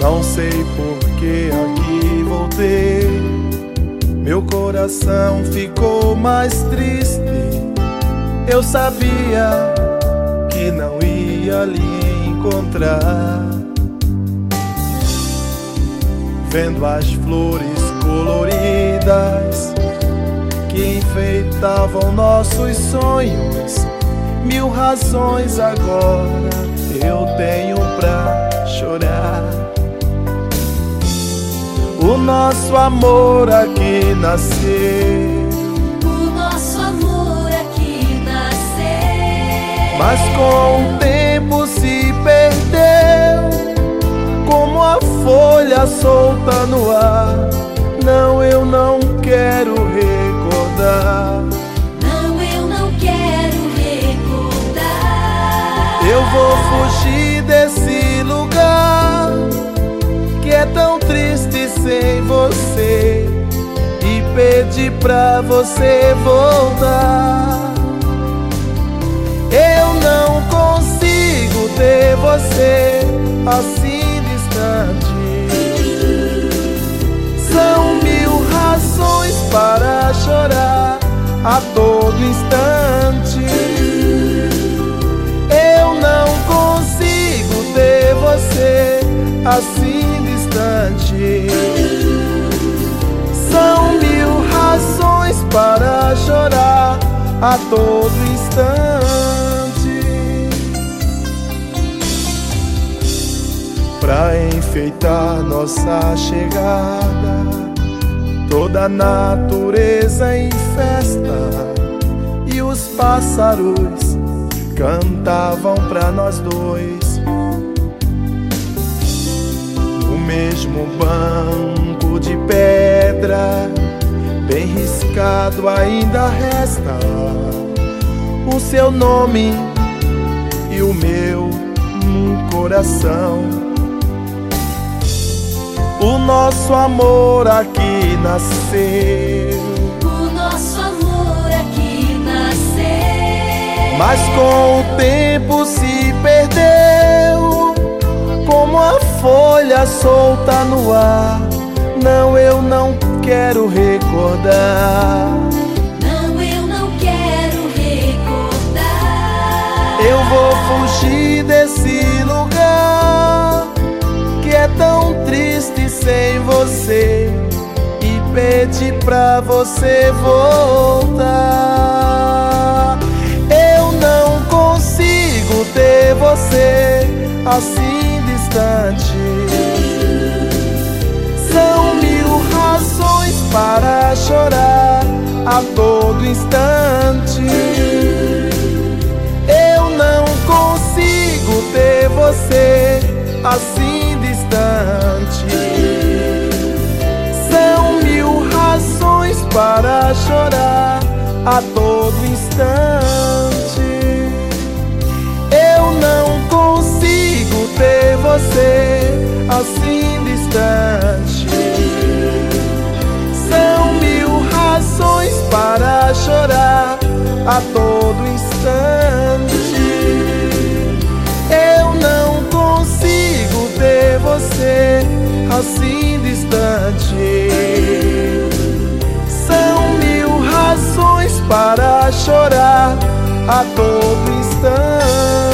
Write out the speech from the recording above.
Não sei por que aqui voltei. Meu coração ficou mais triste. Eu sabia que não ia lhe encontrar. Vendo as flores coloridas que enfeitavam nossos sonhos, mil razões agora eu tenho pra chorar. O nosso amor aqui nasceu, o nosso amor aqui nasceu, mas com o tempo se perdeu, como a folha solta no ar. Não, eu não quero recordar. não, eu não quero recordar. Eu vou fugir desse lugar que é tão triste sem você e pedir pra você voltar. Eu não consigo ter você assim distante. São mil razões para chorar a todo instante. Eu não consigo ter você assim distante. São mil razões para chorar a todo instante. Pra enfeitar nossa chegada, toda a natureza em festa, e os pássaros cantavam pra nós dois. No mesmo banco de pedra, bem riscado ainda resta o seu nome e o meu no coração. O nosso amor aqui nasceu, o nosso amor aqui nasceu, mas com o tempo se perdeu, como a folha solta no ar. Não, eu não quero recordar. não, eu não quero recordar. Eu vou fugir desse lugar que é tão triste sem você e pedir pra você voltar. Eu não consigo ter você assim distante. São mil razões para chorar a todo instante. Eu não consigo ter você assim distante. São mil razões para chorar a todo instante. Eu não consigo ter você assim distante. São mil razões para chorar a todo instante. Eu não consigo ter você assim distante. São mil razões para chorar a todo instante.